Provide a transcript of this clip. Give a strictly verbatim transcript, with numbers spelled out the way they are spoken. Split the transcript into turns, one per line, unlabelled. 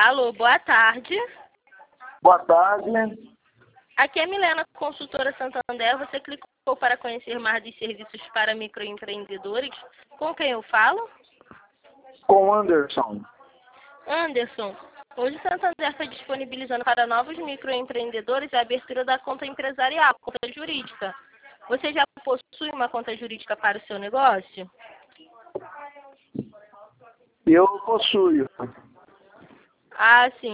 Alô, boa tarde.
Boa tarde.
Aqui é Milena, consultora Santander. Você clicou para conhecer mais dos serviços para microempreendedores. Com quem eu falo?
Com Anderson.
Anderson, hoje o Santander está disponibilizando para novos microempreendedores a abertura da conta empresarial, conta jurídica. Você já possui uma conta jurídica para o seu negócio?
Eu possuo.
Ah, sim.